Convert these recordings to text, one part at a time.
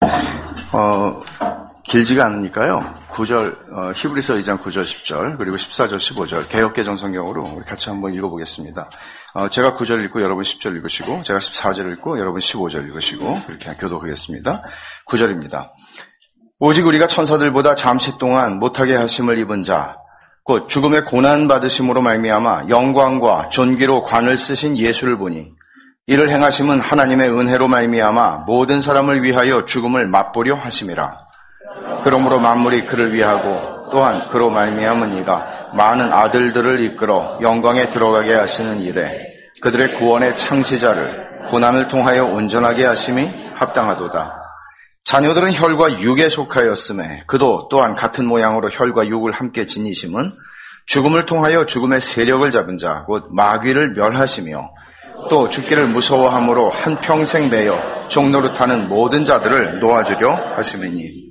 길지가 않으니까요. 9절, 히브리서 2장 9절, 10절, 그리고 14절, 15절, 개역개정 성경으로 우리 같이 한번 읽어보겠습니다. 제가 9절 읽고 여러분 10절 읽으시고, 제가 14절 읽고 여러분 15절 읽으시고, 이렇게 교독하겠습니다. 9절입니다. 오직 우리가 천사들보다 잠시 동안 못하게 하심을 입은 자, 곧 죽음의 고난 받으심으로 말미암아 영광과 존귀로 관을 쓰신 예수를 보니, 이를 행하심은 하나님의 은혜로 말미암아 모든 사람을 위하여 죽음을 맛보려 하심이라. 그러므로 만물이 그를 위하고 또한 그로 말미암은 이가 많은 아들들을 이끌어 영광에 들어가게 하시는 일에 그들의 구원의 창시자를 고난을 통하여 온전하게 하심이 합당하도다. 자녀들은 혈과 육에 속하였음에 그도 또한 같은 모양으로 혈과 육을 함께 지니심은 죽음을 통하여 죽음의 세력을 잡은 자 곧 마귀를 멸하시며 또 죽기를 무서워함으로 한평생 매여 종노릇하는 모든 자들을 놓아주려 하심이니.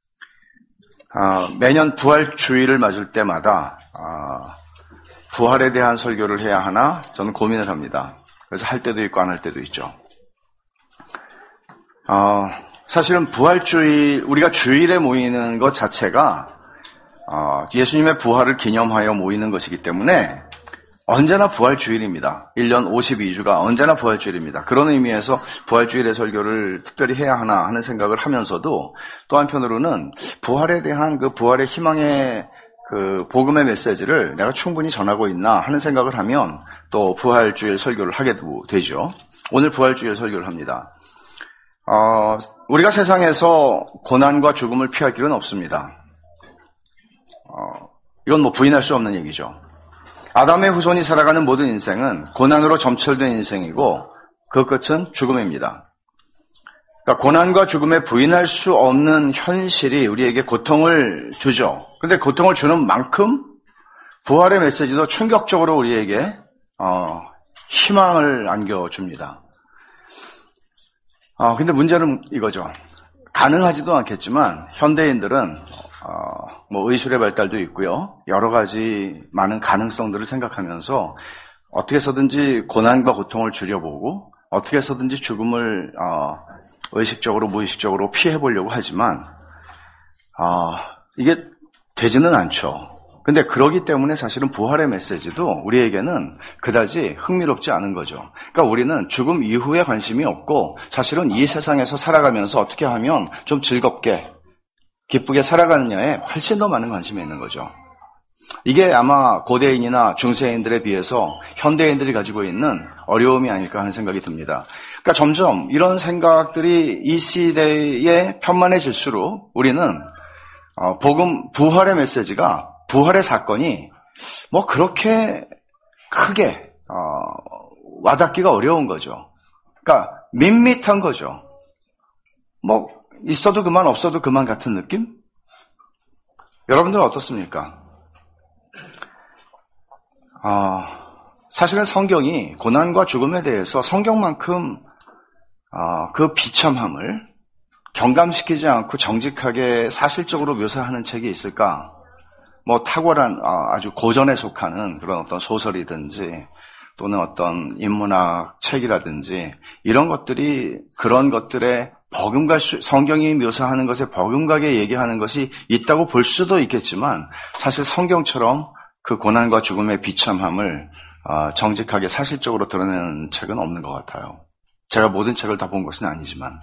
매년 부활주의를 맞을 때마다 부활에 대한 설교를 해야 하나 저는 고민을 합니다. 그래서 할 때도 있고 안 할 때도 있죠. 사실은 부활주의, 우리가 주일에 모이는 것 자체가 예수님의 부활을 기념하여 모이는 것이기 때문에 언제나 부활주일입니다. 1년 52주가 언제나 부활주일입니다. 그런 의미에서 부활주일의 설교를 특별히 해야 하나 하는 생각을 하면서도 또 한편으로는 부활에 대한 그 부활의 희망의 그 복음의 메시지를 내가 충분히 전하고 있나 하는 생각을 하면 또 부활주일 설교를 하게 되죠. 오늘 부활주일 설교를 합니다. 우리가 세상에서 고난과 죽음을 피할 길은 없습니다. 이건 뭐 부인할 수 없는 얘기죠. 아담의 후손이 살아가는 모든 인생은 고난으로 점철된 인생이고 그 끝은 죽음입니다. 그러니까 고난과 죽음에 부인할 수 없는 현실이 우리에게 고통을 주죠. 근데 고통을 주는 만큼 부활의 메시지도 충격적으로 우리에게 희망을 안겨줍니다. 근데 문제는 이거죠. 가능하지도 않겠지만 현대인들은 뭐 의술의 발달도 있고요. 여러 가지 많은 가능성들을 생각하면서 어떻게 해서든지 고난과 고통을 줄여보고 어떻게 해서든지 죽음을 의식적으로 무의식적으로 피해보려고 하지만 이게 되지는 않죠. 근데 그러기 때문에 사실은 부활의 메시지도 우리에게는 그다지 흥미롭지 않은 거죠. 그러니까 우리는 죽음 이후에 관심이 없고 사실은 이 세상에서 살아가면서 어떻게 하면 좀 즐겁게 기쁘게 살아가느냐에 훨씬 더 많은 관심이 있는 거죠. 이게 아마 고대인이나 중세인들에 비해서 현대인들이 가지고 있는 어려움이 아닐까 하는 생각이 듭니다. 그러니까 점점 이런 생각들이 이 시대에 편만해질수록 우리는 부활의 메시지가 부활의 사건이 뭐 그렇게 크게 와닿기가 어려운 거죠. 그러니까 밋밋한 거죠. 뭐 있어도 그만 없어도 그만 같은 느낌? 여러분들은 어떻습니까? 사실은 성경이 고난과 죽음에 대해서 성경만큼 그 비참함을 경감시키지 않고 정직하게 사실적으로 묘사하는 책이 있을까? 뭐 탁월한 아주 고전에 속하는 그런 어떤 소설이든지 또는 어떤 인문학 책이라든지 이런 것들이 그런 것들의 성경이 묘사하는 것에 버금가게 얘기하는 것이 있다고 볼 수도 있겠지만 사실 성경처럼 그 고난과 죽음의 비참함을 정직하게 사실적으로 드러내는 책은 없는 것 같아요. 제가 모든 책을 다 본 것은 아니지만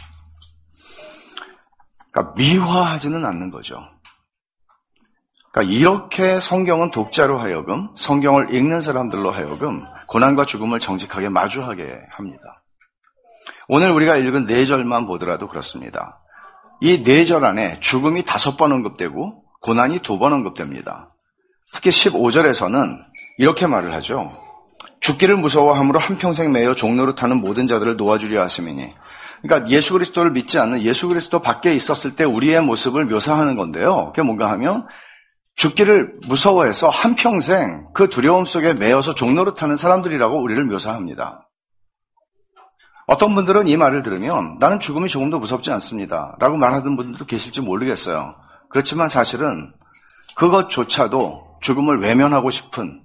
그러니까 미화하지는 않는 거죠. 그러니까 이렇게 성경은 독자로 하여금 성경을 읽는 사람들로 하여금 고난과 죽음을 정직하게 마주하게 합니다. 오늘 우리가 읽은 4절만 보더라도 그렇습니다. 이 4절 안에 죽음이 5번 언급되고 고난이 2번 언급됩니다. 특히 15절에서는 이렇게 말을 하죠. 죽기를 무서워함으로 한평생 매여 종노릇하는 모든 자들을 놓아주려 하심이니. 그러니까 예수 그리스도를 믿지 않는 예수 그리스도 밖에 있었을 때 우리의 모습을 묘사하는 건데요. 그게 뭔가 하면 죽기를 무서워해서 한평생 그 두려움 속에 매여서 종노릇하는 사람들이라고 우리를 묘사합니다. 어떤 분들은 이 말을 들으면 나는 죽음이 조금도 무섭지 않습니다 라고 말하는 분들도 계실지 모르겠어요. 그렇지만 사실은 그것조차도 죽음을 외면하고 싶은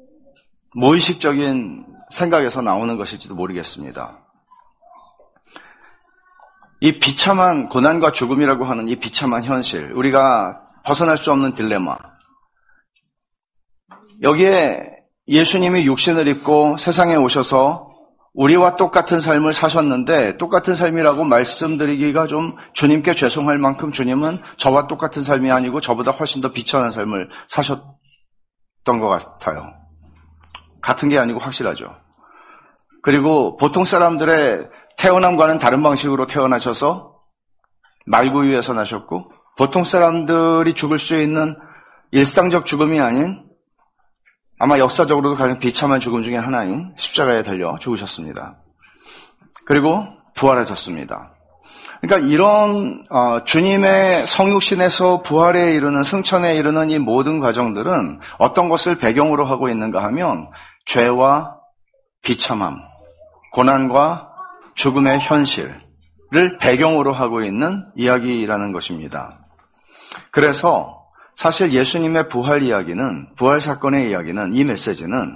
무의식적인 생각에서 나오는 것일지도 모르겠습니다. 이 비참한 고난과 죽음이라고 하는 이 비참한 현실, 우리가 벗어날 수 없는 딜레마, 여기에 예수님이 육신을 입고 세상에 오셔서 우리와 똑같은 삶을 사셨는데, 똑같은 삶이라고 말씀드리기가 좀 주님께 죄송할 만큼 주님은 저와 똑같은 삶이 아니고 저보다 훨씬 더 비참한 삶을 사셨던 것 같아요. 같은 게 아니고 확실하죠. 그리고 보통 사람들의 태어남과는 다른 방식으로 태어나셔서 말구 위에서 나셨고, 보통 사람들이 죽을 수 있는 일상적 죽음이 아닌 아마 역사적으로도 가장 비참한 죽음 중에 하나인 십자가에 달려 죽으셨습니다. 그리고 부활하셨습니다. 그러니까 이런 주님의 성육신에서 부활에 이르는, 승천에 이르는 이 모든 과정들은 어떤 것을 배경으로 하고 있는가 하면 죄와 비참함, 고난과 죽음의 현실을 배경으로 하고 있는 이야기라는 것입니다. 그래서 사실 예수님의 부활 이야기는, 부활 사건의 이야기는, 이 메시지는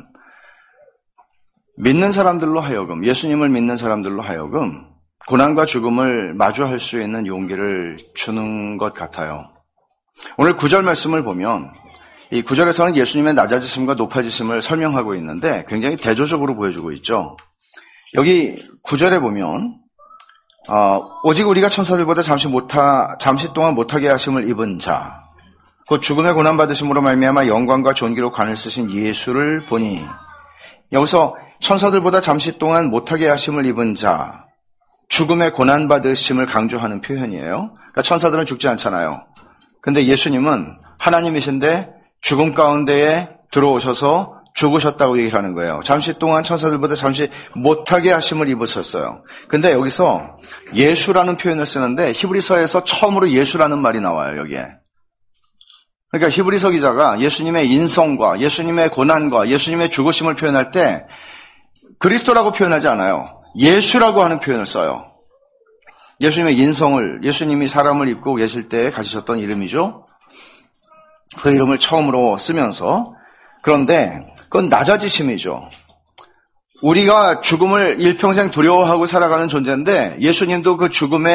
믿는 사람들로 하여금, 예수님을 믿는 사람들로 하여금 고난과 죽음을 마주할 수 있는 용기를 주는 것 같아요. 오늘 9절 말씀을 보면 이 9절에서는 예수님의 낮아지심과 높아지심을 설명하고 있는데 굉장히 대조적으로 보여주고 있죠. 여기 9절에 보면 오직 우리가 천사들보다 잠시 동안 못하게 하심을 입은 자, 곧 죽음의 고난받으심으로 말미암아 영광과 존귀로 관을 쓰신 예수를 보니, 여기서 천사들보다 잠시 동안 못하게 하심을 입은 자, 죽음의 고난받으심을 강조하는 표현이에요. 그러니까 천사들은 죽지 않잖아요. 근데 예수님은 하나님이신데 죽음 가운데에 들어오셔서 죽으셨다고 얘기를 하는 거예요. 잠시 동안 천사들보다 잠시 못하게 하심을 입으셨어요. 근데 여기서 예수라는 표현을 쓰는데 히브리서에서 처음으로 예수라는 말이 나와요, 여기에. 그러니까 히브리서 기자가 예수님의 인성과 예수님의 고난과 예수님의 죽으심을 표현할 때 그리스도라고 표현하지 않아요. 예수라고 하는 표현을 써요. 예수님의 인성을, 예수님이 사람을 입고 계실 때 가지셨던 이름이죠. 그 이름을 처음으로 쓰면서, 그런데 그건 낮아지심이죠. 우리가 죽음을 일평생 두려워하고 살아가는 존재인데 예수님도 그 죽음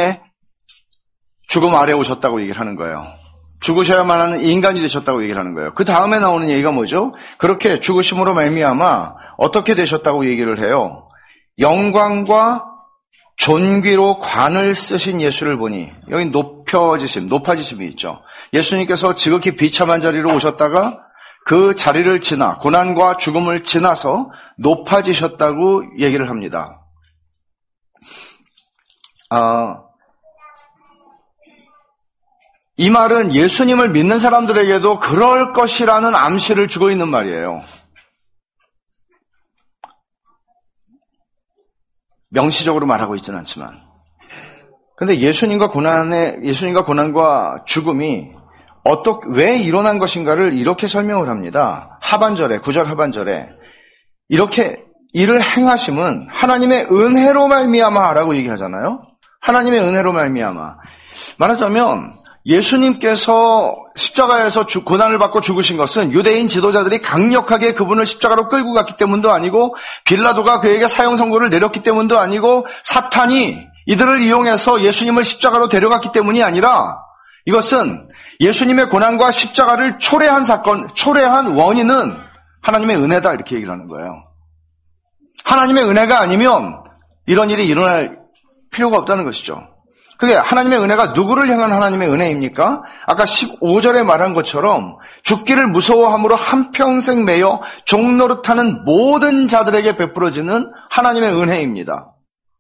아래 오셨다고 얘기를 하는 거예요. 죽으셔야만 하는 인간이 되셨다고 얘기를 하는 거예요. 그 다음에 나오는 얘기가 뭐죠? 그렇게 죽으심으로 말미암아 어떻게 되셨다고 얘기를 해요? 영광과 존귀로 관을 쓰신 예수를 보니, 여기 높아지심이 있죠. 예수님께서 지극히 비참한 자리로 오셨다가 그 자리를 지나, 고난과 죽음을 지나서 높아지셨다고 얘기를 합니다. 이 말은 예수님을 믿는 사람들에게도 그럴 것이라는 암시를 주고 있는 말이에요. 명시적으로 말하고 있지는 않지만. 근데 예수님과 고난과 죽음이 왜 일어난 것인가를 이렇게 설명을 합니다. 하반절에, 9절 하반절에. 이렇게 이를 행하심은 하나님의 은혜로 말미암아라고 얘기하잖아요. 하나님의 은혜로 말미암아. 말하자면 예수님께서 십자가에서 고난을 받고 죽으신 것은 유대인 지도자들이 강력하게 그분을 십자가로 끌고 갔기 때문도 아니고, 빌라도가 그에게 사형 선고를 내렸기 때문도 아니고, 사탄이 이들을 이용해서 예수님을 십자가로 데려갔기 때문이 아니라, 이것은 예수님의 고난과 십자가를 초래한 원인은 하나님의 은혜다, 이렇게 얘기를 하는 거예요. 하나님의 은혜가 아니면 이런 일이 일어날 필요가 없다는 것이죠. 그게 하나님의 은혜가 누구를 향한 하나님의 은혜입니까? 아까 15절에 말한 것처럼 죽기를 무서워함으로 한평생 매여 종노릇하는 모든 자들에게 베풀어지는 하나님의 은혜입니다.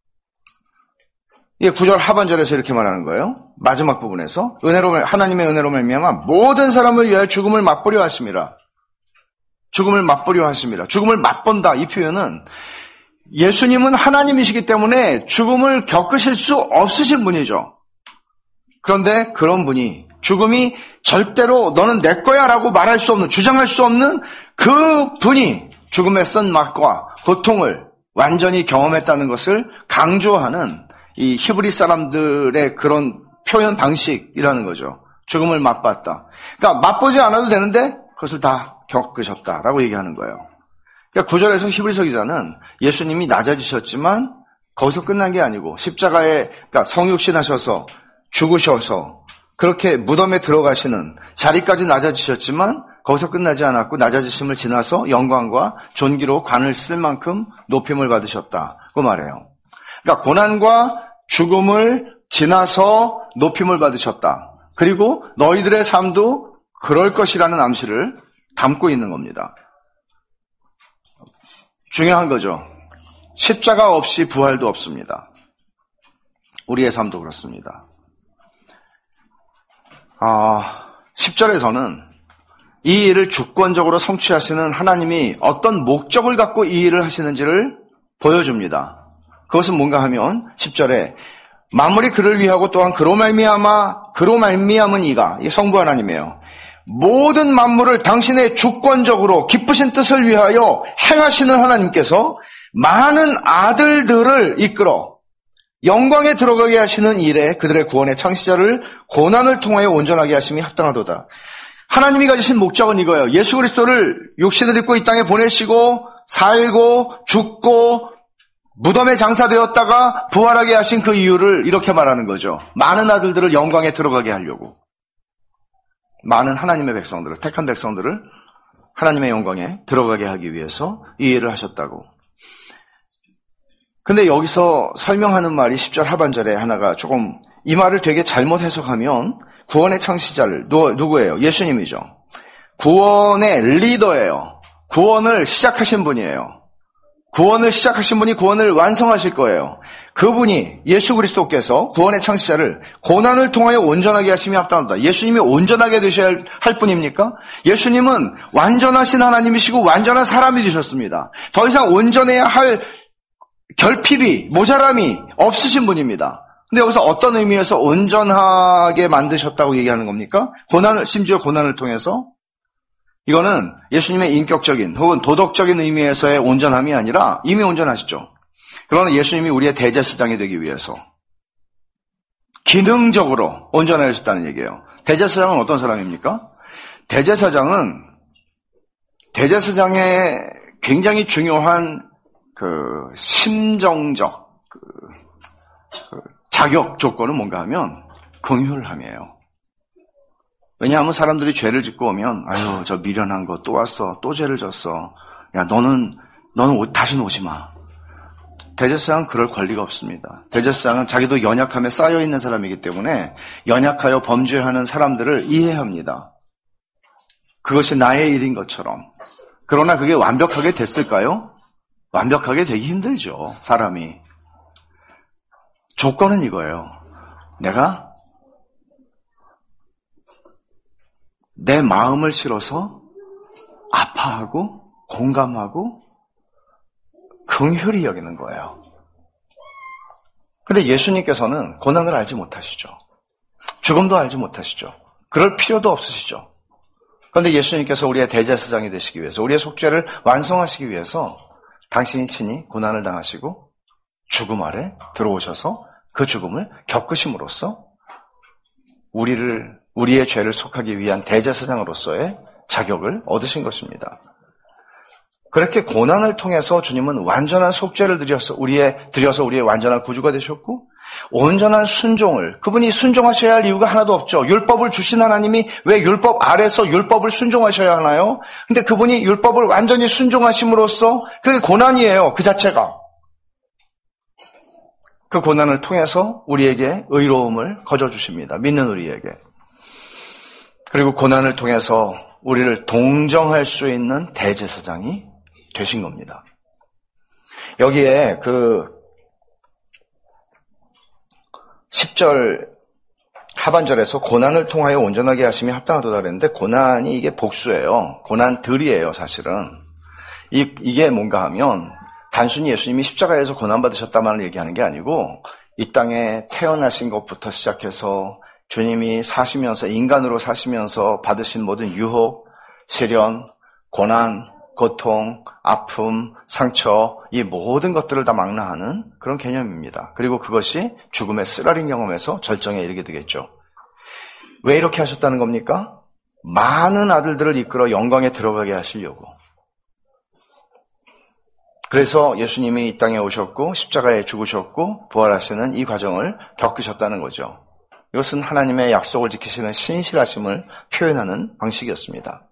이게 9절 하반절에서 이렇게 말하는 거예요. 마지막 부분에서 하나님의 은혜로 말미암아 모든 사람을 위하여 죽음을 맛보려 하심이라. 죽음을 맛보려 하심이라. 죽음을 맛본다, 이 표현은 예수님은 하나님이시기 때문에 죽음을 겪으실 수 없으신 분이죠. 그런데 그런 분이, 죽음이 절대로 너는 내 거야 라고 말할 수 없는, 주장할 수 없는 그 분이 죽음의 쓴맛과 고통을 완전히 경험했다는 것을 강조하는 이 히브리 사람들의 그런 표현 방식이라는 거죠. 죽음을 맛봤다. 그러니까 맛보지 않아도 되는데 그것을 다 겪으셨다라고 얘기하는 거예요. 그러니까 9절에서 히브리서 기자는 예수님이 낮아지셨지만 거기서 끝난 게 아니고 십자가에 그러니까 성육신 하셔서 죽으셔서 그렇게 무덤에 들어가시는 자리까지 낮아지셨지만 거기서 끝나지 않았고 낮아지심을 지나서 영광과 존귀로 관을 쓸 만큼 높임을 받으셨다고 말해요. 그러니까 고난과 죽음을 지나서 높임을 받으셨다. 그리고 너희들의 삶도 그럴 것이라는 암시를 담고 있는 겁니다. 중요한 거죠. 십자가 없이 부활도 없습니다. 우리의 삶도 그렇습니다. 10절에서는 이 일을 주권적으로 성취하시는 하나님이 어떤 목적을 갖고 이 일을 하시는지를 보여줍니다. 그것은 뭔가 하면 10절에 만물이 그를 위하고 또한 그로 말미암은 이가, 이 성부 하나님이에요. 모든 만물을 당신의 주권적으로 기쁘신 뜻을 위하여 행하시는 하나님께서 많은 아들들을 이끌어 영광에 들어가게 하시는 일에 그들의 구원의 창시자를 고난을 통하여 온전하게 하심이 합당하도다. 하나님이 가지신 목적은 이거예요. 예수 그리스도를 육신을 입고 이 땅에 보내시고 살고 죽고 무덤에 장사되었다가 부활하게 하신 그 이유를 이렇게 말하는 거죠. 많은 아들들을 영광에 들어가게 하려고. 많은 하나님의 백성들을, 택한 백성들을 하나님의 영광에 들어가게 하기 위해서 이 일을 하셨다고. 근데 여기서 설명하는 말이 10절 하반절에 하나가 조금 이 말을 되게 잘못 해석하면 구원의 창시자를 누구예요? 예수님이죠. 구원의 리더예요. 구원을 시작하신 분이에요. 구원을 시작하신 분이 구원을 완성하실 거예요. 그분이 예수 그리스도께서 구원의 창시자를 고난을 통하여 온전하게 하심이 합당하다. 예수님이 온전하게 되셔야 할 분입니까? 예수님은 완전하신 하나님이시고 완전한 사람이 되셨습니다. 더 이상 온전해야 할 결핍이, 모자람이 없으신 분입니다. 근데 여기서 어떤 의미에서 온전하게 만드셨다고 얘기하는 겁니까? 심지어 고난을 통해서? 이거는 예수님의 인격적인 혹은 도덕적인 의미에서의 온전함이 아니라 이미 온전하시죠. 그러나 예수님이 우리의 대제사장이 되기 위해서 기능적으로 온전하셨다는 얘기예요. 대제사장은 어떤 사람입니까? 대제사장의 굉장히 중요한 심정적 자격 조건은 뭔가 하면 긍휼함이에요. 왜냐하면 사람들이 죄를 짓고 오면 아유 저 미련한 거 또 왔어, 또 죄를 졌어. 야 너는 다시는 오지 마. 대제사장은 그럴 권리가 없습니다. 대제사장은 자기도 연약함에 쌓여 있는 사람이기 때문에 연약하여 범죄하는 사람들을 이해합니다. 그것이 나의 일인 것처럼. 그러나 그게 완벽하게 됐을까요? 완벽하게 되기 힘들죠, 사람이. 조건은 이거예요. 내가 내 마음을 실어서 아파하고 공감하고 긍휼히 여기는 거예요. 그런데 예수님께서는 고난을 알지 못하시죠. 죽음도 알지 못하시죠. 그럴 필요도 없으시죠. 그런데 예수님께서 우리의 대제사장이 되시기 위해서, 우리의 속죄를 완성하시기 위해서 당신이 친히 고난을 당하시고 죽음 아래 들어오셔서 그 죽음을 겪으심으로써 우리의 죄를 속하기 위한 대제사장으로서의 자격을 얻으신 것입니다. 그렇게 고난을 통해서 주님은 완전한 속죄를 드려서 우리의 완전한 구주가 되셨고, 온전한 순종을, 그분이 순종하셔야 할 이유가 하나도 없죠. 율법을 주신 하나님이 왜 율법 아래서 율법을 순종하셔야 하나요? 근데 그분이 율법을 완전히 순종하심으로써 그게 고난이에요, 그 자체가. 그 고난을 통해서 우리에게 의로움을 거저주십니다. 믿는 우리에게. 그리고 고난을 통해서 우리를 동정할 수 있는 대제사장이 되신 겁니다. 여기에 10절 하반절에서 고난을 통하여 온전하게 하심이 합당하도다 그랬는데, 고난이 이게 복수예요. 고난들이에요, 사실은. 이게 뭔가 하면 단순히 예수님이 십자가에서 고난받으셨다만을 얘기하는 게 아니고, 이 땅에 태어나신 것부터 시작해서 주님이 사시면서, 인간으로 사시면서 받으신 모든 유혹, 시련, 고난, 고통, 아픔, 상처, 이 모든 것들을 다 망라하는 그런 개념입니다. 그리고 그것이 죽음의 쓰라린 경험에서 절정에 이르게 되겠죠. 왜 이렇게 하셨다는 겁니까? 많은 아들들을 이끌어 영광에 들어가게 하시려고. 그래서 예수님이 이 땅에 오셨고 십자가에 죽으셨고 부활하시는 이 과정을 겪으셨다는 거죠. 이것은 하나님의 약속을 지키시는 신실하심을 표현하는 방식이었습니다.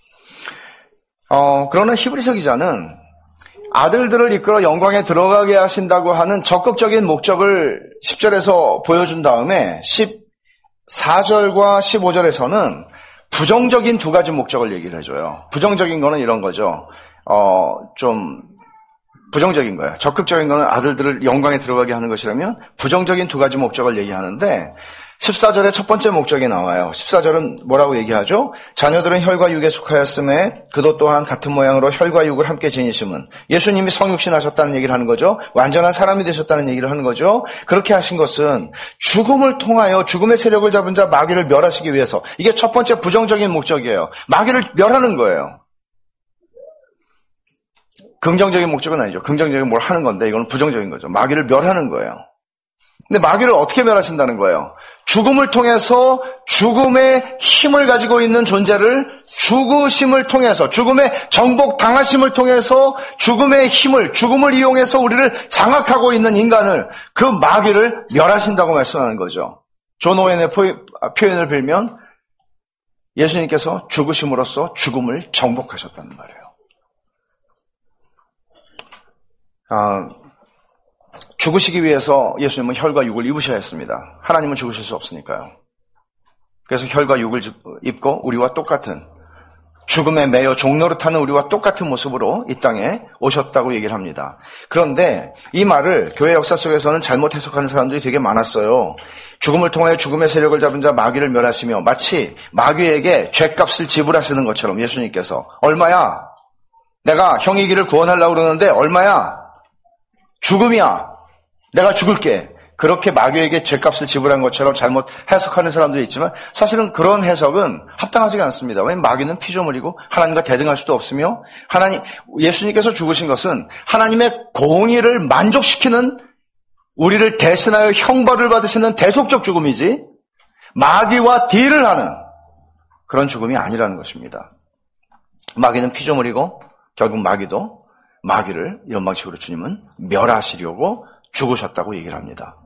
그러나 히브리서 기자는 아들들을 이끌어 영광에 들어가게 하신다고 하는 적극적인 목적을 10절에서 보여준 다음에 14절과 15절에서는 부정적인 두 가지 목적을 얘기를 해줘요. 부정적인 거는 이런 거죠. 좀 부정적인 거예요. 적극적인 거는 아들들을 영광에 들어가게 하는 것이라면 부정적인 두 가지 목적을 얘기하는데 14절에 첫 번째 목적이 나와요. 14절은 뭐라고 얘기하죠? 자녀들은 혈과 육에 속하였음에 그도 또한 같은 모양으로 혈과 육을 함께 지니심은 예수님이 성육신 하셨다는 얘기를 하는 거죠. 완전한 사람이 되셨다는 얘기를 하는 거죠. 그렇게 하신 것은 죽음을 통하여 죽음의 세력을 잡은 자 마귀를 멸하시기 위해서. 이게 첫 번째 부정적인 목적이에요. 마귀를 멸하는 거예요. 긍정적인 목적은 아니죠. 긍정적인 뭘 하는 건데 이건 부정적인 거죠. 마귀를 멸하는 거예요. 근데 마귀를 어떻게 멸하신다는 거예요? 죽음을 통해서 죽음의 힘을 가지고 있는 존재를 죽으심을 통해서 죽음의 정복 당하심을 통해서 죽음의 힘을 죽음을 이용해서 우리를 장악하고 있는 인간을 그 마귀를 멸하신다고 말씀하는 거죠. 존 오웬의 표현을 빌면 예수님께서 죽으심으로써 죽음을 정복하셨다는 말이에요. 죽으시기 위해서 예수님은 혈과 육을 입으셔야 했습니다. 하나님은 죽으실 수 없으니까요. 그래서 혈과 육을 입고 우리와 똑같은 죽음에 매여 종노릇하는 우리와 똑같은 모습으로 이 땅에 오셨다고 얘기를 합니다. 그런데 이 말을 교회 역사 속에서는 잘못 해석하는 사람들이 되게 많았어요. 죽음을 통하여 죽음의 세력을 잡은 자 마귀를 멸하시며 마치 마귀에게 죗값을 지불하시는 것처럼 예수님께서 얼마야? 내가 형의 길을 구원하려고 그러는데 얼마야? 죽음이야. 내가 죽을게. 그렇게 마귀에게 죗값을 지불한 것처럼 잘못 해석하는 사람들이 있지만 사실은 그런 해석은 합당하지가 않습니다. 왜냐하면 마귀는 피조물이고 하나님과 대등할 수도 없으며 예수님께서 죽으신 것은 하나님의 공의를 만족시키는 우리를 대신하여 형벌을 받으시는 대속적 죽음이지 마귀와 딜을 하는 그런 죽음이 아니라는 것입니다. 마귀는 피조물이고 결국 마귀를 이런 방식으로 주님은 멸하시려고 죽으셨다고 얘기를 합니다.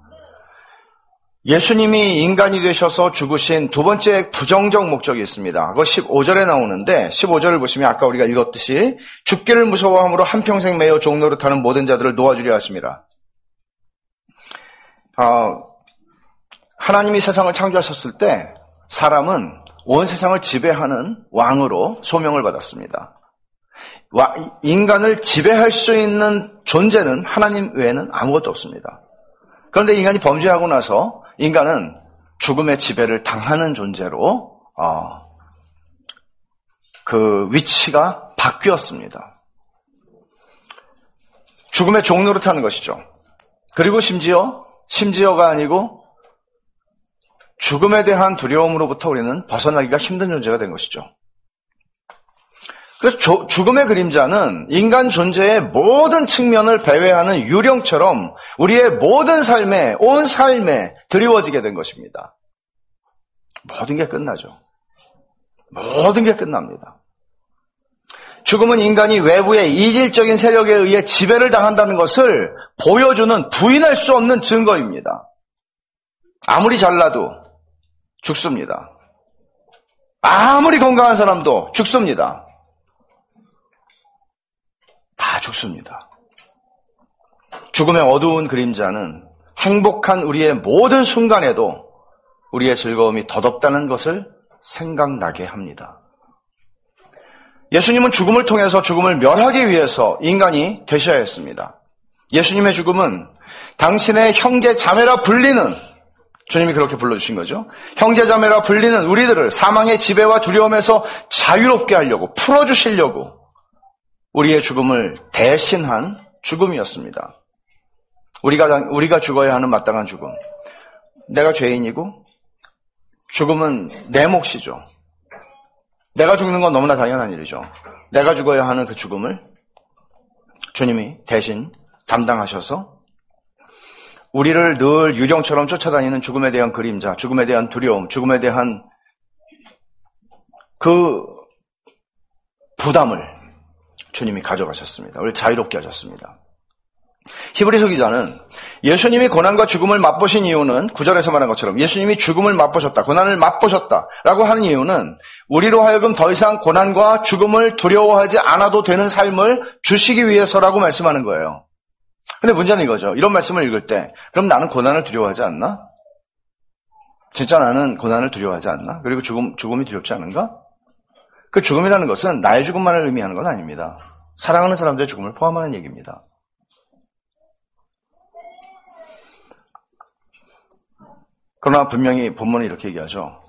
예수님이 인간이 되셔서 죽으신 두 번째 부정적 목적이 있습니다. 그거 15절에 나오는데 15절을 보시면 아까 우리가 읽었듯이 죽기를 무서워함으로 한평생 매여 종노릇하는 모든 자들을 놓아주려 하심이라. 하나님이 세상을 창조하셨을 때 사람은 온 세상을 지배하는 왕으로 소명을 받았습니다. 인간을 지배할 수 있는 존재는 하나님 외에는 아무것도 없습니다. 그런데 인간이 범죄하고 나서 인간은 죽음의 지배를 당하는 존재로 그 위치가 바뀌었습니다. 죽음의 종노릇하는 것이죠. 그리고 심지어가 아니고 죽음에 대한 두려움으로부터 우리는 벗어나기가 힘든 존재가 된 것이죠. 그래서 죽음의 그림자는 인간 존재의 모든 측면을 배회하는 유령처럼 우리의 모든 온 삶에 드리워지게 된 것입니다. 모든 게 끝나죠. 모든 게 끝납니다. 죽음은 인간이 외부의 이질적인 세력에 의해 지배를 당한다는 것을 보여주는 부인할 수 없는 증거입니다. 아무리 잘나도 죽습니다. 아무리 건강한 사람도 죽습니다. 다 죽습니다. 죽음의 어두운 그림자는 행복한 우리의 모든 순간에도 우리의 즐거움이 덧없다는 것을 생각나게 합니다. 예수님은 죽음을 통해서 죽음을 멸하기 위해서 인간이 되셔야 했습니다. 예수님의 죽음은 당신의 형제 자매라 불리는 주님이 그렇게 불러주신 거죠. 형제 자매라 불리는 우리들을 사망의 지배와 두려움에서 자유롭게 하려고 풀어주시려고 우리의 죽음을 대신한 죽음이었습니다. 우리가 죽어야 하는 마땅한 죽음. 내가 죄인이고 죽음은 내 몫이죠. 내가 죽는 건 너무나 당연한 일이죠. 내가 죽어야 하는 그 죽음을 주님이 대신 담당하셔서 우리를 늘 유령처럼 쫓아다니는 죽음에 대한 그림자, 죽음에 대한 두려움, 죽음에 대한 그 부담을 주님이 가져가셨습니다. 우리를 자유롭게 하셨습니다. 히브리서 기자는 예수님이 고난과 죽음을 맛보신 이유는 9절에서 말한 것처럼 예수님이 죽음을 맛보셨다, 고난을 맛보셨다라고 하는 이유는 우리로 하여금 더 이상 고난과 죽음을 두려워하지 않아도 되는 삶을 주시기 위해서라고 말씀하는 거예요. 근데 문제는 이거죠. 이런 말씀을 읽을 때 그럼 나는 고난을 두려워하지 않나? 진짜 나는 고난을 두려워하지 않나? 그리고 죽음이 두렵지 않은가? 그 죽음이라는 것은 나의 죽음만을 의미하는 건 아닙니다. 사랑하는 사람들의 죽음을 포함하는 얘기입니다. 그러나 분명히 본문은 이렇게 얘기하죠.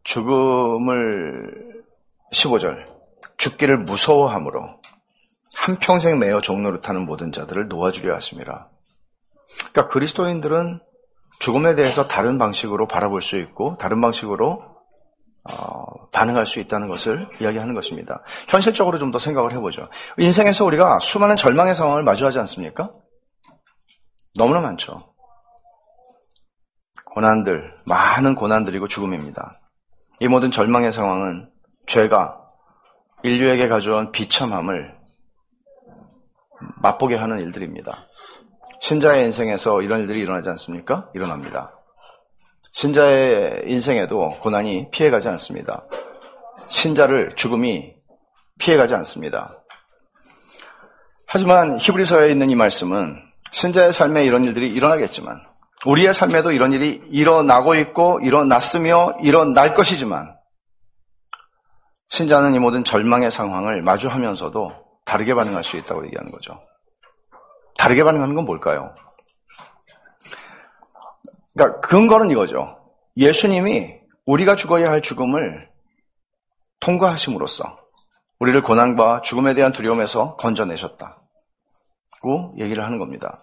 죽음을 15절 죽기를 무서워함으로 한평생 매어 종노릇하는 모든 자들을 놓아주려 하심이라. 그러니까 그리스도인들은 죽음에 대해서 다른 방식으로 바라볼 수 있고 다른 방식으로 반응할 수 있다는 것을 이야기하는 것입니다. 현실적으로 좀 더 생각을 해보죠. 인생에서 우리가 수많은 절망의 상황을 마주하지 않습니까? 너무나 많죠. 많은 고난들이고 죽음입니다. 이 모든 절망의 상황은 죄가 인류에게 가져온 비참함을 맛보게 하는 일들입니다. 신자의 인생에서 이런 일들이 일어나지 않습니까? 일어납니다. 신자의 인생에도 고난이 피해가지 않습니다. 신자를 죽음이 피해가지 않습니다. 하지만 히브리서에 있는 이 말씀은 신자의 삶에 이런 일들이 일어나겠지만 우리의 삶에도 이런 일이 일어나고 있고 일어났으며 일어날 것이지만 신자는 이 모든 절망의 상황을 마주하면서도 다르게 반응할 수 있다고 얘기하는 거죠. 다르게 반응하는 건 뭘까요? 그러니까 근거는 이거죠. 예수님이 우리가 죽어야 할 죽음을 통과하심으로써 우리를 고난과 죽음에 대한 두려움에서 건져내셨다고 얘기를 하는 겁니다.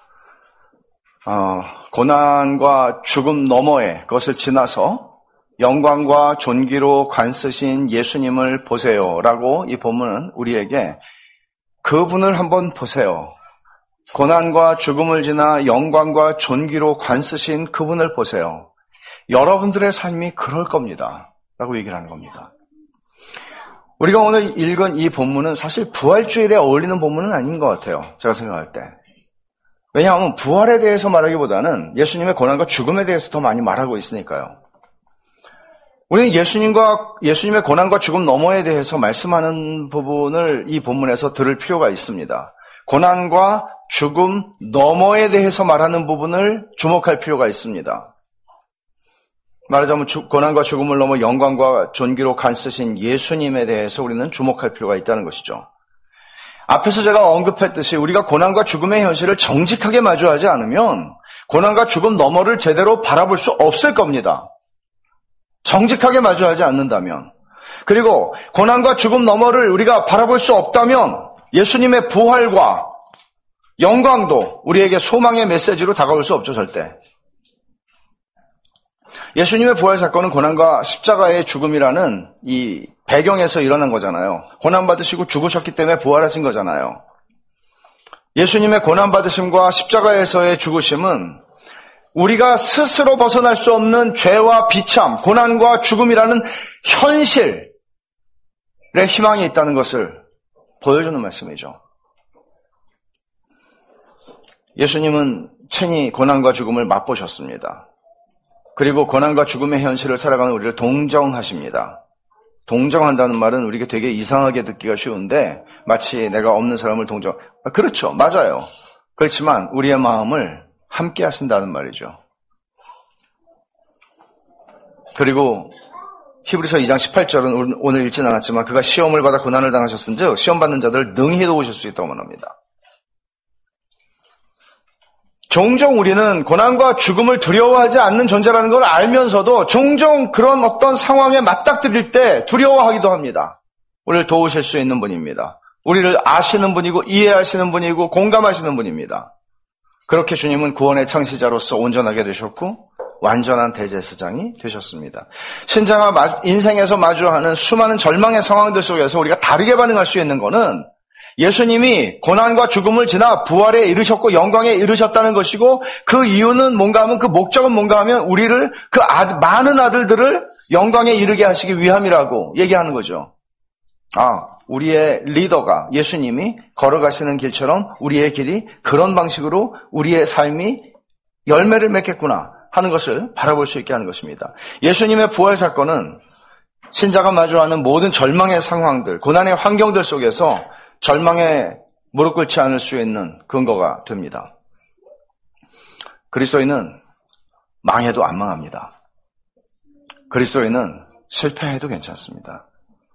고난과 죽음 너머에 그것을 지나서 영광과 존귀로 관쓰신 예수님을 보세요라고 이 본문은 우리에게 그분을 한번 보세요. 고난과 죽음을 지나 영광과 존귀로 관쓰신 그분을 보세요. 여러분들의 삶이 그럴 겁니다. 라고 얘기를 하는 겁니다. 우리가 오늘 읽은 이 본문은 사실 부활주일에 어울리는 본문은 아닌 것 같아요. 제가 생각할 때. 왜냐하면 부활에 대해서 말하기보다는 예수님의 고난과 죽음에 대해서 더 많이 말하고 있으니까요. 우리는 예수님의 고난과 죽음 너머에 대해서 말씀하는 부분을 이 본문에서 들을 필요가 있습니다. 고난과 죽음 너머에 대해서 말하는 부분을 주목할 필요가 있습니다. 말하자면 고난과 죽음을 넘어 영광과 존귀로 간쓰신 예수님에 대해서 우리는 주목할 필요가 있다는 것이죠. 앞에서 제가 언급했듯이 우리가 고난과 죽음의 현실을 정직하게 마주하지 않으면 고난과 죽음 너머를 제대로 바라볼 수 없을 겁니다. 정직하게 마주하지 않는다면, 그리고 고난과 죽음 너머를 우리가 바라볼 수 없다면 예수님의 부활과 영광도 우리에게 소망의 메시지로 다가올 수 없죠, 절대. 예수님의 부활 사건은 고난과 십자가의 죽음이라는 이 배경에서 일어난 거잖아요. 고난받으시고 죽으셨기 때문에 부활하신 거잖아요. 예수님의 고난받으심과 십자가에서의 죽으심은 우리가 스스로 벗어날 수 없는 죄와 비참, 고난과 죽음이라는 현실에 희망이 있다는 것을 보여주는 말씀이죠. 예수님은 친히 고난과 죽음을 맛보셨습니다. 그리고 고난과 죽음의 현실을 살아가는 우리를 동정하십니다. 동정한다는 말은 우리가 되게 이상하게 듣기가 쉬운데 마치 내가 없는 사람을 그렇죠. 맞아요. 그렇지만 우리의 마음을 함께 하신다는 말이죠. 그리고 히브리서 2장 18절은 오늘 읽진 않았지만 그가 시험을 받아 고난을 당하셨은즉 시험 받는 자들을 능히 도우실 수 있다고 말합니다. 종종 우리는 고난과 죽음을 두려워하지 않는 존재라는 걸 알면서도 종종 그런 어떤 상황에 맞닥뜨릴 때 두려워하기도 합니다. 우리를 도우실 수 있는 분입니다. 우리를 아시는 분이고 이해하시는 분이고 공감하시는 분입니다. 그렇게 주님은 구원의 창시자로서 온전하게 되셨고 완전한 대제사장이 되셨습니다. 신자가 인생에서 마주하는 수많은 절망의 상황들 속에서 우리가 다르게 반응할 수 있는 것은 예수님이 고난과 죽음을 지나 부활에 이르셨고 영광에 이르셨다는 것이고 그 이유는 뭔가 하면 그 목적은 뭔가 하면 우리를 많은 아들들을 영광에 이르게 하시기 위함이라고 얘기하는 거죠. 우리의 리더가 예수님이 걸어가시는 길처럼 우리의 길이 그런 방식으로 우리의 삶이 열매를 맺겠구나 하는 것을 바라볼 수 있게 하는 것입니다. 예수님의 부활 사건은 신자가 마주하는 모든 절망의 상황들, 고난의 환경들 속에서 절망에 무릎 꿇지 않을 수 있는 근거가 됩니다. 그리스도인은 망해도 안 망합니다. 그리스도인은 실패해도 괜찮습니다.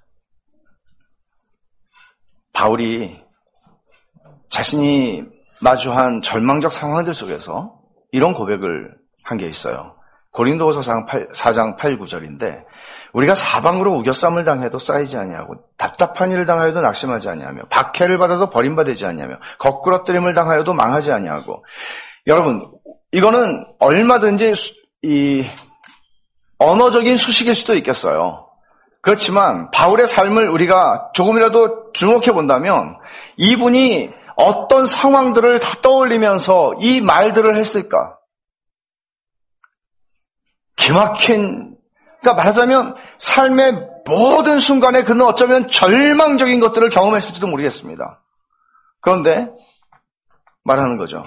바울이 자신이 마주한 절망적 상황들 속에서 이런 고백을 한 게 있어요. 고린도후서 4장 8, 9절인데 우리가 사방으로 우겨쌈을 당해도 쌓이지 아니하고 답답한 일을 당하여도 낙심하지 아니하며 박해를 받아도 버림받지 아니하며 거꾸러뜨림을 당하여도 망하지 아니하고. 여러분, 이거는 얼마든지 이 언어적인 수식일 수도 있겠어요. 그렇지만 바울의 삶을 우리가 조금이라도 주목해 본다면 이분이 어떤 상황들을 다 떠올리면서 이 말들을 했을까? 기막힌, 그러니까 말하자면 삶의 모든 순간에 그는 어쩌면 절망적인 것들을 경험했을지도 모르겠습니다. 그런데 말하는 거죠.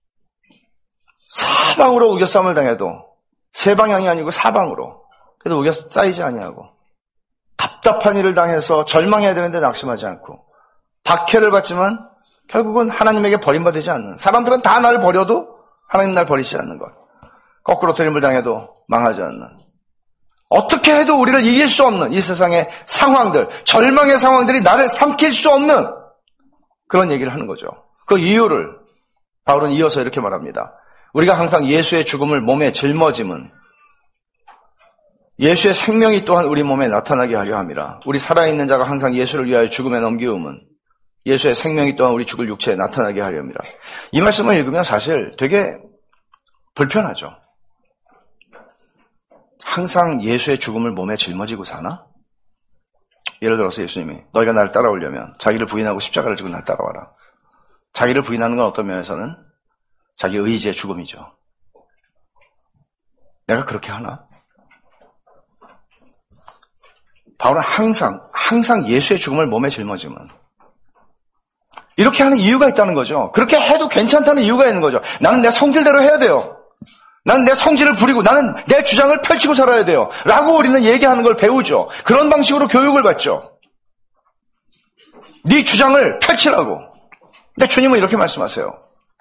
사방으로 우겨쌈을 당해도 세 방향이 아니고 사방으로 그래도 우겨 쌓이지 아니하고 답답한 일을 당해서 절망해야 되는데 낙심하지 않고 박해를 받지만 결국은 하나님에게 버림받지 않는, 사람들은 다 나를 버려도 하나님 날 버리지 않는 것, 거꾸로 트림을 당해도 망하지 않는, 어떻게 해도 우리를 이길 수 없는 이 세상의 상황들, 절망의 상황들이 나를 삼킬 수 없는 그런 얘기를 하는 거죠. 그 이유를 바울은 이어서 이렇게 말합니다. 우리가 항상 예수의 죽음을 몸에 짊어짐은 예수의 생명이 또한 우리 몸에 나타나게 하려 함이라. 우리 살아있는 자가 항상 예수를 위하여 죽음에 넘기움은 예수의 생명이 또한 우리 죽을 육체에 나타나게 하려 함이라. 이 말씀을 읽으면 사실 되게 불편하죠. 항상 예수의 죽음을 몸에 짊어지고 사나? 예를 들어서 예수님이 너희가 나를 따라오려면 자기를 부인하고 십자가를 지고 날 따라와라. 자기를 부인하는 건 어떤 면에서는 자기 의지의 죽음이죠. 내가 그렇게 하나? 바울은 항상 예수의 죽음을 몸에 짊어지면 이렇게 하는 이유가 있다는 거죠. 그렇게 해도 괜찮다는 이유가 있는 거죠. 나는 내 성질대로 해야 돼요. 나는 내 성질을 부리고 나는 내 주장을 펼치고 살아야 돼요. 라고 우리는 얘기하는 걸 배우죠. 그런 방식으로 교육을 받죠. 네 주장을 펼치라고. 근데 주님은 이렇게 말씀하세요.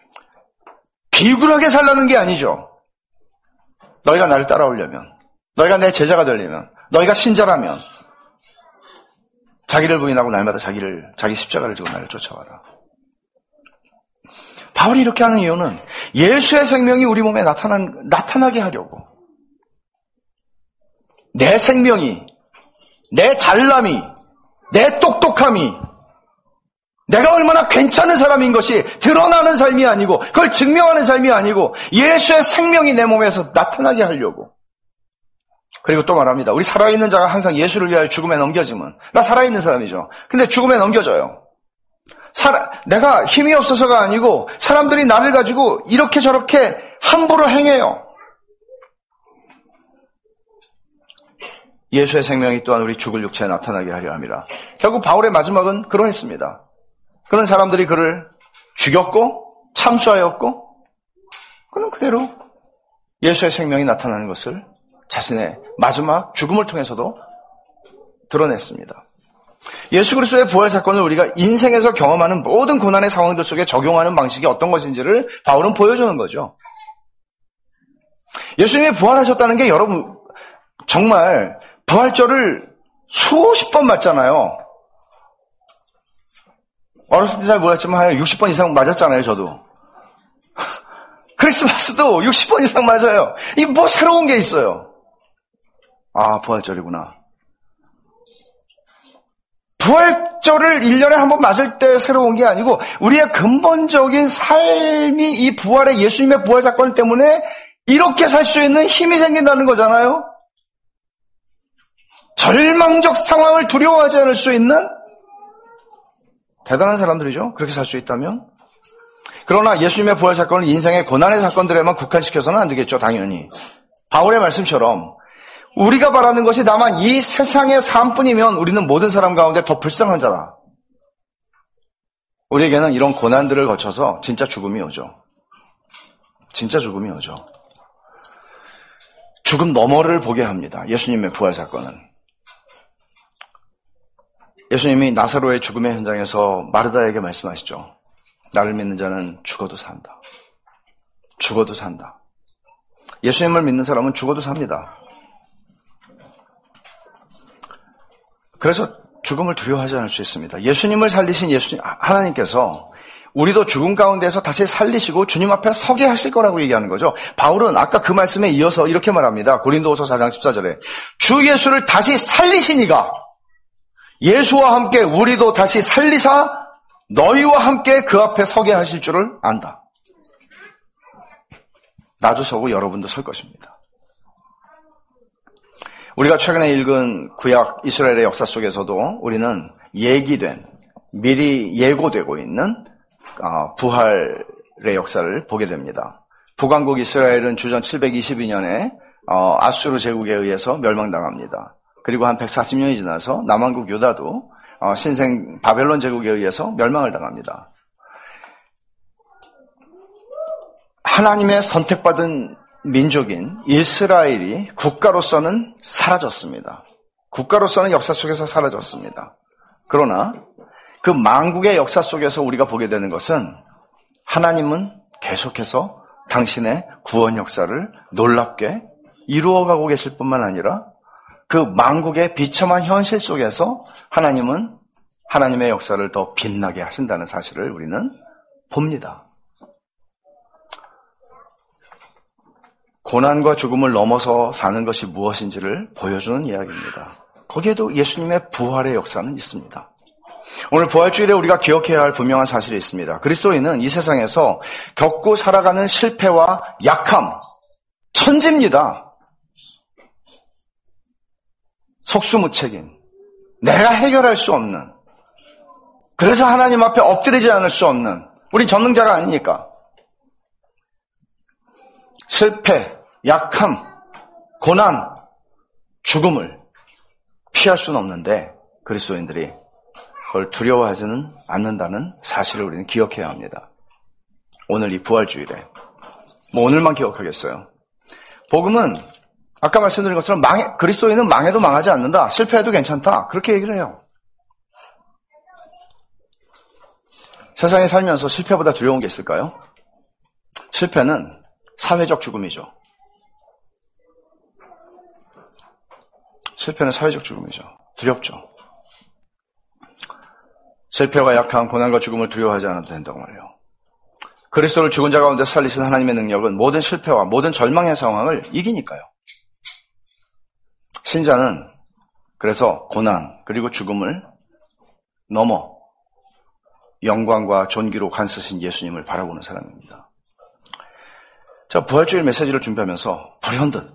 비굴하게 살라는 게 아니죠. 너희가 나를 따라오려면, 너희가 내 제자가 되려면, 너희가 신자라면 자기를 부인하고 날마다 자기 십자가를 지고 나를 쫓아와라. 바울이 이렇게 하는 이유는 예수의 생명이 우리 몸에 나타나게 하려고. 내 생명이, 내 잘남이, 내 똑똑함이, 내가 얼마나 괜찮은 사람인 것이 드러나는 삶이 아니고 그걸 증명하는 삶이 아니고 예수의 생명이 내 몸에서 나타나게 하려고. 그리고 또 말합니다. 우리 살아있는 자가 항상 예수를 위하여 죽음에 넘겨지면, 나 살아있는 사람이죠. 근데 죽음에 넘겨져요. 내가 힘이 없어서가 아니고 사람들이 나를 가지고 이렇게 저렇게 함부로 행해요. 예수의 생명이 또한 우리 죽을 육체에 나타나게 하려 함이라. 결국 바울의 마지막은 그러했습니다. 그런 사람들이 그를 죽였고 참수하였고 그는 그대로 예수의 생명이 나타나는 것을 자신의 마지막 죽음을 통해서도 드러냈습니다. 예수 그리스도의 부활 사건을 우리가 인생에서 경험하는 모든 고난의 상황들 속에 적용하는 방식이 어떤 것인지를 바울은 보여주는 거죠. 예수님이 부활하셨다는 게 여러분 정말 부활절을 수십 번 맞잖아요. 어렸을 때 잘 몰랐지만 한 60번 이상 맞았잖아요, 저도. 크리스마스도 60번 이상 맞아요. 이게 뭐 새로운 게 있어요. 아, 부활절이구나. 부활절을 1년에 한 번 맞을 때 새로운 게 아니고 우리의 근본적인 삶이 이 부활의 예수님의 부활 사건 때문에 이렇게 살 수 있는 힘이 생긴다는 거잖아요. 절망적 상황을 두려워하지 않을 수 있는 대단한 사람들이죠. 그렇게 살 수 있다면. 그러나 예수님의 부활 사건을 인생의 고난의 사건들에만 국한시켜서는 안 되겠죠. 당연히. 바울의 말씀처럼 우리가 바라는 것이 다만 이 세상의 삶뿐이면 우리는 모든 사람 가운데 더 불쌍한 자다. 우리에게는 이런 고난들을 거쳐서 진짜 죽음이 오죠. 진짜 죽음이 오죠. 죽음 너머를 보게 합니다. 예수님의 부활 사건은. 예수님이 나사로의 죽음의 현장에서 마르다에게 말씀하시죠. 나를 믿는 자는 죽어도 산다. 죽어도 산다. 예수님을 믿는 사람은 죽어도 삽니다. 그래서 죽음을 두려워하지 않을 수 있습니다. 예수님을 살리신 하나님께서 우리도 죽음 가운데서 다시 살리시고 주님 앞에 서게 하실 거라고 얘기하는 거죠. 바울은 아까 그 말씀에 이어서 이렇게 말합니다. 고린도후서 4장 14절에 주 예수를 다시 살리시니가 예수와 함께 우리도 다시 살리사 너희와 함께 그 앞에 서게 하실 줄을 안다. 나도 서고 여러분도 설 것입니다. 우리가 최근에 읽은 구약 이스라엘의 역사 속에서도 우리는 예기된, 미리 예고되고 있는 부활의 역사를 보게 됩니다. 북왕국 이스라엘은 주전 722년에 아수르 제국에 의해서 멸망당합니다. 그리고 한 140년이 지나서 남왕국 유다도 신생 바벨론 제국에 의해서 멸망을 당합니다. 하나님의 선택받은 민족인 이스라엘이 국가로서는 사라졌습니다. 국가로서는 역사 속에서 사라졌습니다. 그러나 그 만국의 역사 속에서 우리가 보게 되는 것은 하나님은 계속해서 당신의 구원 역사를 놀랍게 이루어가고 계실 뿐만 아니라 그 만국의 비참한 현실 속에서 하나님은 하나님의 역사를 더 빛나게 하신다는 사실을 우리는 봅니다. 고난과 죽음을 넘어서 사는 것이 무엇인지를 보여주는 이야기입니다. 거기에도 예수님의 부활의 역사는 있습니다. 오늘 부활주일에 우리가 기억해야 할 분명한 사실이 있습니다. 그리스도인은 이 세상에서 겪고 살아가는 실패와 약함, 천지입니다. 속수무책인, 내가 해결할 수 없는, 그래서 하나님 앞에 엎드리지 않을 수 없는, 우린 전능자가 아니니까. 실패, 약함, 고난, 죽음을 피할 수는 없는데 그리스도인들이 그걸 두려워하지는 않는다는 사실을 우리는 기억해야 합니다. 오늘 이 부활주일에 오늘만 기억하겠어요. 복음은 아까 말씀드린 것처럼 그리스도인은 망해도 망하지 않는다. 실패해도 괜찮다. 그렇게 얘기를 해요. 세상에 살면서 실패보다 두려운 게 있을까요? 실패는 사회적 죽음이죠. 실패는 사회적 죽음이죠. 두렵죠. 실패와 약한 고난과 죽음을 두려워하지 않아도 된다고 말해요. 그리스도를 죽은 자 가운데 살리신 하나님의 능력은 모든 실패와 모든 절망의 상황을 이기니까요. 신자는 그래서 고난 그리고 죽음을 넘어 영광과 존귀로 간쓰신 예수님을 바라보는 사람입니다. 자, 부활주일 메시지를 준비하면서 불현듯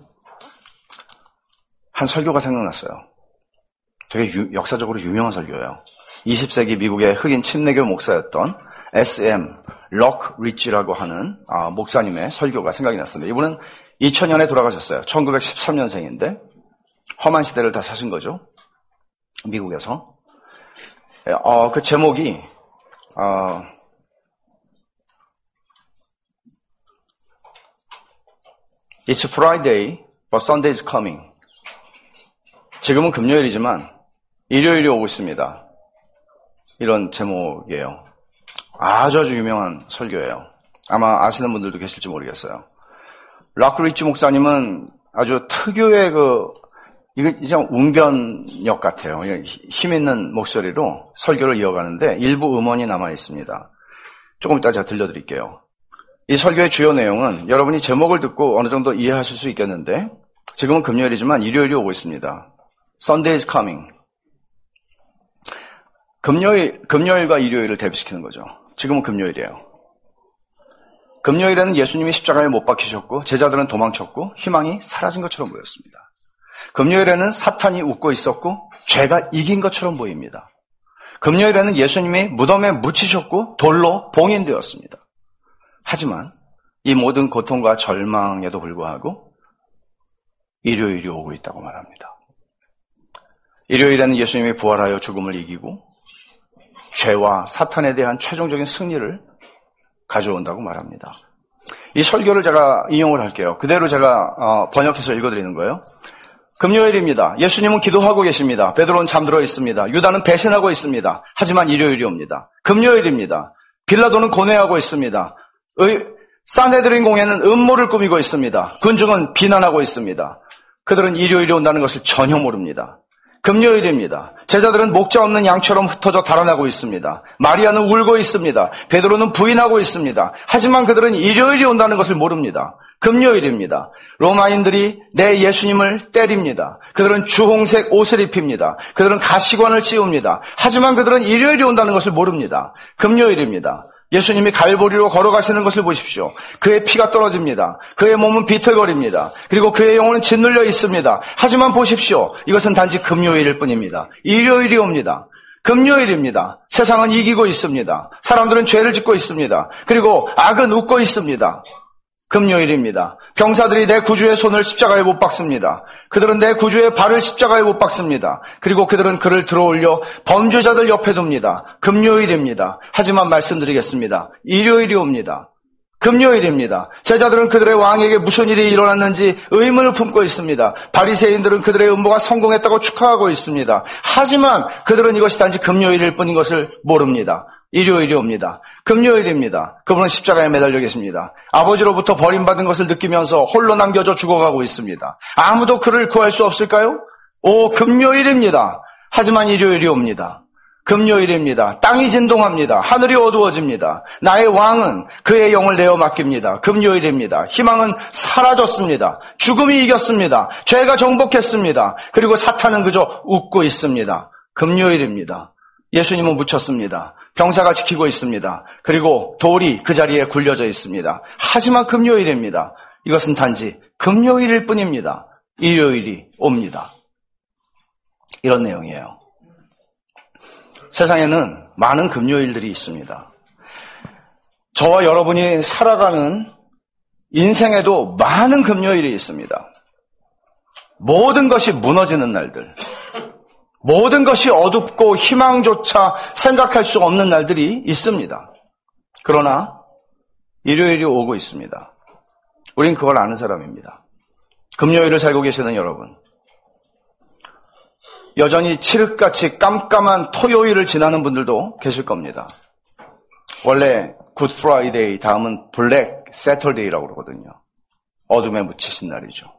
한 설교가 생각났어요. 되게 역사적으로 유명한 설교예요. 20세기 미국의 흑인 침례교 목사였던 S.M. 럭 리치라고 하는 목사님의 설교가 생각이 났습니다. 이분은 2000년에 돌아가셨어요. 1913년생인데 험한 시대를 다 사신 거죠. 미국에서. 그 제목이 It's Friday, but Sunday is coming. 지금은 금요일이지만 일요일이 오고 있습니다. 이런 제목이에요. 아주 유명한 설교예요. 아마 아시는 분들도 계실지 모르겠어요. 락 리치 목사님은 아주 특유의 이거 그냥 웅변역 같아요. 힘 있는 목소리로 설교를 이어가는데 일부 음원이 남아 있습니다. 조금 이따 제가 들려드릴게요. 이 설교의 주요 내용은 여러분이 제목을 듣고 어느 정도 이해하실 수 있겠는데 지금은 금요일이지만 일요일이 오고 있습니다. Sunday is coming. 금요일과 일요일을 대비시키는 거죠. 지금은 금요일이에요. 금요일에는 예수님이 십자가에 못 박히셨고 제자들은 도망쳤고 희망이 사라진 것처럼 보였습니다. 금요일에는 사탄이 웃고 있었고 죄가 이긴 것처럼 보입니다. 금요일에는 예수님이 무덤에 묻히셨고 돌로 봉인되었습니다. 하지만 이 모든 고통과 절망에도 불구하고 일요일이 오고 있다고 말합니다. 일요일에는 예수님이 부활하여 죽음을 이기고 죄와 사탄에 대한 최종적인 승리를 가져온다고 말합니다. 이 설교를 제가 인용을 할게요. 그대로 제가 번역해서 읽어드리는 거예요. 금요일입니다. 예수님은 기도하고 계십니다. 베드로는 잠들어 있습니다. 유다는 배신하고 있습니다. 하지만 일요일이 옵니다. 금요일입니다. 빌라도는 고뇌하고 있습니다. 산헤드린 공회는 음모를 꾸미고 있습니다. 군중은 비난하고 있습니다. 그들은 일요일이 온다는 것을 전혀 모릅니다. 금요일입니다. 제자들은 목자 없는 양처럼 흩어져 달아나고 있습니다. 마리아는 울고 있습니다. 베드로는 부인하고 있습니다. 하지만 그들은 일요일이 온다는 것을 모릅니다. 금요일입니다. 로마인들이 내 예수님을 때립니다. 그들은 주홍색 옷을 입힙니다. 그들은 가시관을 씌웁니다. 하지만 그들은 일요일이 온다는 것을 모릅니다. 금요일입니다. 예수님이 갈보리로 걸어가시는 것을 보십시오. 그의 피가 떨어집니다. 그의 몸은 비틀거립니다. 그리고 그의 영혼은 짓눌려 있습니다. 하지만 보십시오. 이것은 단지 금요일일 뿐입니다. 일요일이 옵니다. 금요일입니다. 세상은 이기고 있습니다. 사람들은 죄를 짓고 있습니다. 그리고 악은 웃고 있습니다. 금요일입니다. 병사들이 내 구주의 손을 십자가에 못 박습니다. 그들은 내 구주의 발을 십자가에 못 박습니다. 그리고 그들은 그를 들어올려 범죄자들 옆에 둡니다. 금요일입니다. 하지만 말씀드리겠습니다. 일요일이 옵니다. 금요일입니다. 제자들은 그들의 왕에게 무슨 일이 일어났는지 의문을 품고 있습니다. 바리새인들은 그들의 음모가 성공했다고 축하하고 있습니다. 하지만 그들은 이것이 단지 금요일일 뿐인 것을 모릅니다. 일요일이 옵니다. 금요일입니다. 그분은 십자가에 매달려 계십니다. 아버지로부터 버림받은 것을 느끼면서 홀로 남겨져 죽어가고 있습니다. 아무도 그를 구할 수 없을까요? 금요일입니다. 하지만 일요일이 옵니다. 금요일입니다. 땅이 진동합니다. 하늘이 어두워집니다. 나의 왕은 그의 영을 내어 맡깁니다. 금요일입니다. 희망은 사라졌습니다. 죽음이 이겼습니다. 죄가 정복했습니다. 그리고 사탄은 그저 웃고 있습니다. 금요일입니다. 예수님은 묻혔습니다. 병사가 지키고 있습니다. 그리고 돌이 그 자리에 굴려져 있습니다. 하지만 금요일입니다. 이것은 단지 금요일일 뿐입니다. 일요일이 옵니다. 이런 내용이에요. 세상에는 많은 금요일들이 있습니다. 저와 여러분이 살아가는 인생에도 많은 금요일이 있습니다. 모든 것이 무너지는 날들, 모든 것이 어둡고 희망조차 생각할 수 없는 날들이 있습니다. 그러나 일요일이 오고 있습니다. 우린 그걸 아는 사람입니다. 금요일을 살고 계시는 여러분, 여전히 칠흑같이 깜깜한 토요일을 지나는 분들도 계실 겁니다. 원래 굿 프라이데이 다음은 블랙 세터데이라고 그러거든요. 어둠에 묻히신 날이죠.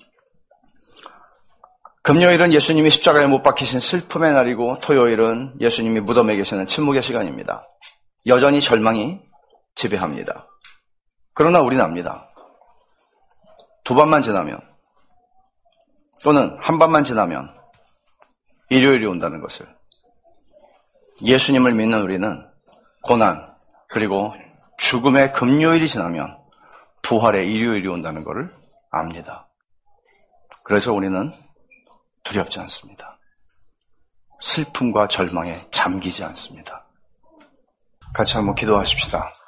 금요일은 예수님이 십자가에 못 박히신 슬픔의 날이고, 토요일은 예수님이 무덤에 계시는 침묵의 시간입니다. 여전히 절망이 지배합니다. 그러나 우리는 압니다. 두 밤만 지나면, 또는 한 밤만 지나면 일요일이 온다는 것을. 예수님을 믿는 우리는 고난, 그리고 죽음의 금요일이 지나면 부활의 일요일이 온다는 것을 압니다. 그래서 우리는 두렵지 않습니다. 슬픔과 절망에 잠기지 않습니다. 같이 한번 기도하십시다.